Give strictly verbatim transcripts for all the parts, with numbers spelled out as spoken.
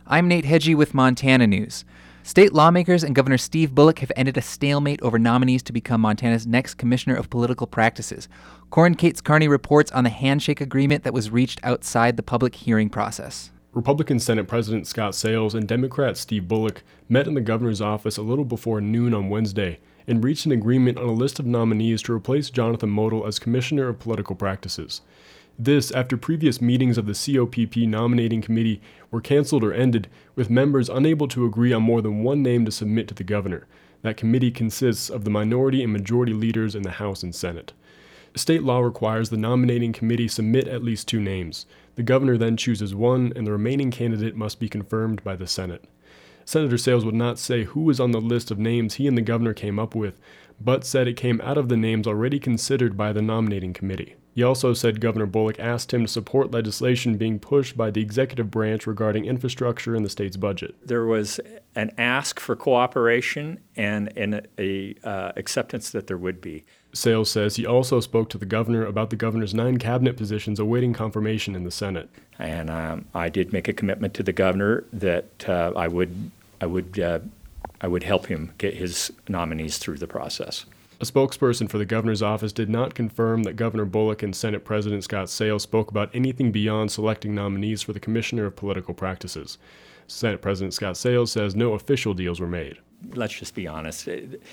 I'm Nate Hedgie with Montana News. State lawmakers and Governor Steve Bullock have ended a stalemate over nominees to become Montana's next Commissioner of Political Practices. Corin Cates Carney reports on the handshake agreement that was reached outside the public hearing process. Republican Senate President Scott Sayles and Democrat Steve Bullock met in the governor's office a little before noon on Wednesday and reached an agreement on a list of nominees to replace Jonathan Modell as Commissioner of Political Practices. This after previous meetings of the C O P P nominating committee were canceled or ended, with members unable to agree on more than one name to submit to the governor. That committee consists of the minority and majority leaders in the House and Senate. State law requires the nominating committee submit at least two names. The governor then chooses one, and the remaining candidate must be confirmed by the Senate. Senator Sayles would not say who was on the list of names he and the governor came up with, but said it came out of the names already considered by the nominating committee. He also said Governor Bullock asked him to support legislation being pushed by the executive branch regarding infrastructure in the state's budget. There was an ask for cooperation and an a, uh, acceptance that there would be. Sayles says he also spoke to the governor about the governor's nine cabinet positions awaiting confirmation in the Senate. And um, I did make a commitment to the governor that uh, I would, I would, uh, I would help him get his nominees through the process. A spokesperson for the governor's office did not confirm that Governor Bullock and Senate President Scott Sayles spoke about anything beyond selecting nominees for the Commissioner of Political Practices. Senate President Scott Sayles says no official deals were made. Let's just be honest.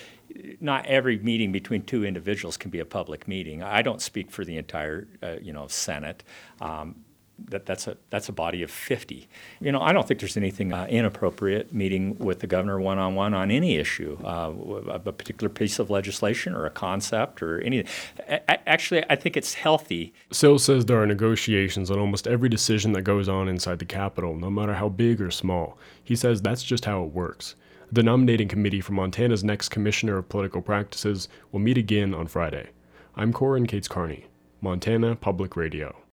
Not every meeting between two individuals can be a public meeting. I don't speak for the entire, uh, you know, Senate. Um, That, that's a that's a body of fifty. You know, I don't think there's anything uh, inappropriate meeting with the governor one-on-one on any issue, uh, a particular piece of legislation or a concept or anything. A- actually, I think it's healthy. Sayles says there are negotiations on almost every decision that goes on inside the Capitol, no matter how big or small. He says that's just how it works. The nominating committee for Montana's next Commissioner of Political Practices will meet again on Friday. I'm Corin Cates Carney, Montana Public Radio.